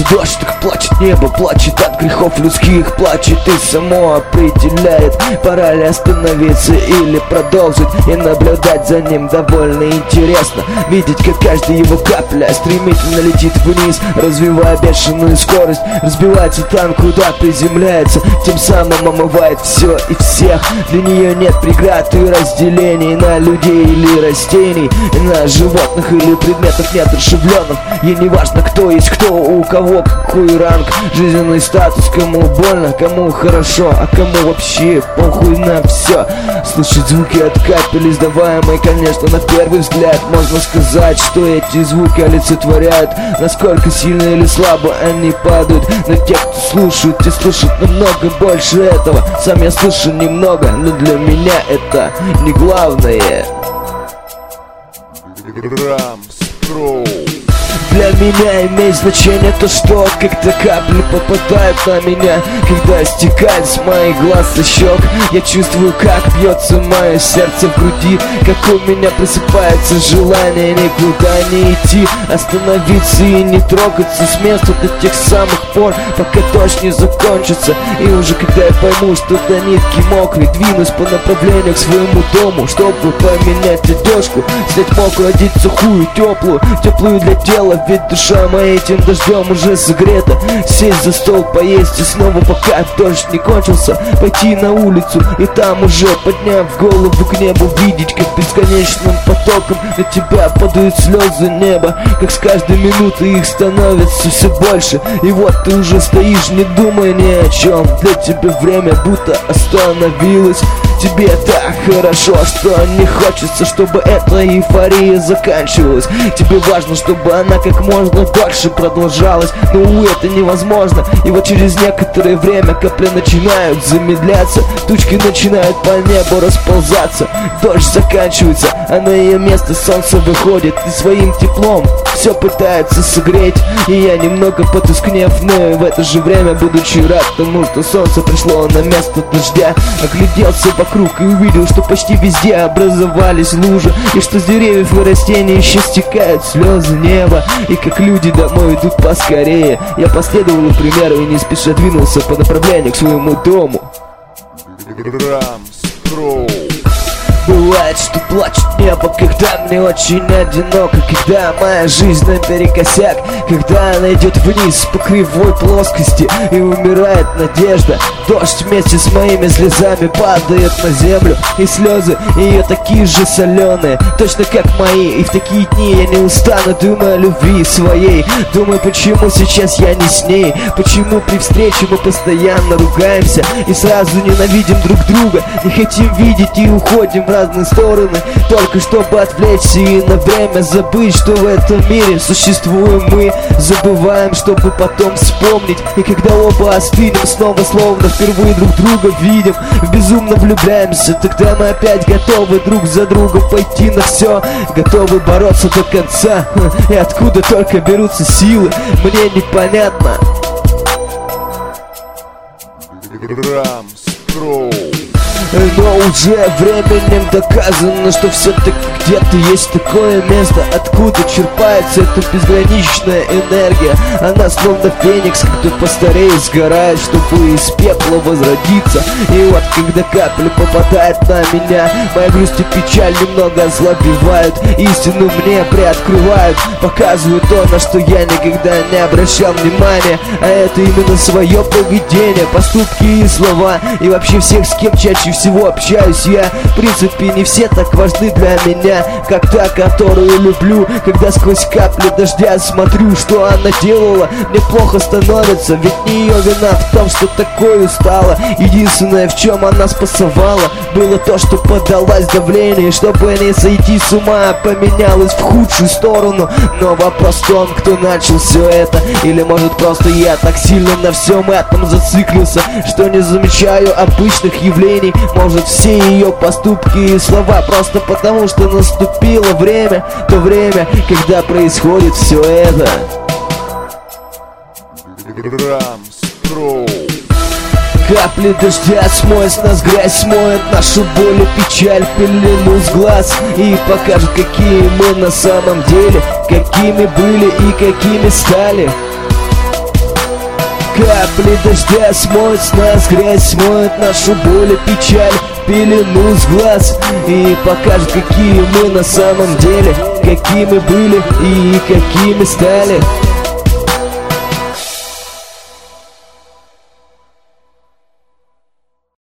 дождь, так плачет небо, плачет от грехов людских, плачет и само определяет, пора ли остановиться или продолжить, и наблюдать за ним довольно интересно. Видеть, как каждая его капля стремительно летит вниз, развивая бешеную скорость, разбивается там, куда приземляется, тем самым омывает все и всех. Для нее нет преград и разделений на людей или растений, на животных или предметов неодушевленных. Ей не важно, кто есть кто, у кого какой ранг, жизненный статус, кому больно, кому хорошо, а кому вообще похуй на все. Слышать звуки от капель, издаваемые, конечно, на первый взгляд можно сказать, что эти звуки олицетворяют, насколько сильно или слабо они падают. Но те, кто слушают, те слышат намного больше этого. Сам я слышу немного, но для меня это не главное. Для меня имеет значение то, что когда капли попадают на меня, когда стекает с моих глаз и щек, я чувствую, как бьется мое сердце в груди, как у меня просыпается желание никуда не идти, остановиться и не трогаться с места до тех самых пор, пока дождь не закончится. И уже когда я пойму, что до нитки мокрой, двинусь по направлению к своему дому, чтобы поменять одежку, снять мокрую, одеть сухую, теплую для тела. Ведь душа моя этим дождем уже согрета. Сесть за стол, поесть и снова, пока дождь не кончился, пойти на улицу и там уже, подняв голову к небу, видеть, как бесконечным потоком на тебя падают слезы неба, как с каждой минуты их становится все больше. И вот ты уже стоишь, не думая ни о чем. Для тебя время будто остановилось. Тебе так хорошо, что не хочется, чтобы эта эйфория заканчивалась. Тебе важно, чтобы она как можно дольше продолжалась. Но, увы, это невозможно. И вот через некоторое время капли начинают замедляться, тучки начинают по небу расползаться, дождь заканчивается, а на ее место солнце выходит и своим теплом все пытается согреть. И я немного потускнев, но и в это же время будучи рад тому, что солнце пришло на место дождя, огляделся вокруг и увидел, что почти везде образовались лужи, и что с деревьев и растений еще стекают слезы неба. И как люди домой идут поскорее, я последовал примеру и не спеша двинулся по направлению к своему дому. Бывает, что плачет небо, когда мне очень одиноко, когда моя жизнь наперекосяк, когда она идет вниз по кривой плоскости и умирает надежда. Дождь вместе с моими слезами падает на землю, и слезы ее такие же соленые, точно как мои. И в такие дни я не устану, думаю о любви своей, думаю, почему сейчас я не с ней, почему при встрече мы постоянно ругаемся и сразу ненавидим друг друга, не хотим видеть и уходим в разные стороны, только чтобы отвлечься и на время забыть, что в этом мире существуем мы. Забываем, чтобы потом вспомнить, и когда оба остынем, снова словно впервые друг друга видим, безумно влюбляемся. Тогда мы опять готовы друг за другом пойти на все, готовы бороться до конца. И откуда только берутся силы, мне непонятно. Но уже временем доказано, что все-таки где-то есть такое место, откуда черпается эта безграничная энергия. Она словно феникс, когда постареет, сгорает, чтобы из пепла возродиться. И вот когда капля попадает на меня, моя грусть и печаль немного ослабевают, истину мне приоткрывают, показывают то, на что я никогда не обращал внимания. А это именно свое поведение, поступки и слова, и вообще всех, с кем чаще всего общаюсь я. В принципе, не все так важны для меня, как та, которую люблю. Когда сквозь капли дождя смотрю, что она делала, мне плохо становится, ведь не ее вина в том, что такой устала. Единственное, в чем она спасовала, было то, что поддалась давлению, чтобы не сойти с ума, поменялась в худшую сторону. Но вопрос в том, кто начал все это, или может просто я так сильно на всем этом зациклился, что не замечаю обычных явлений. Может, все ее поступки и слова просто потому, что наступило время, то время, когда происходит все это. Капли дождя смоет с нас грязь, смоет нашу боль и печаль, пелену с глаз и покажет, какие мы на самом деле, какими были и какими стали. Капли дождя смоют с нас грязь, смоют нашу боль и печаль, пелену с глаз, и покажет, какие мы на самом деле, какими были и какими стали.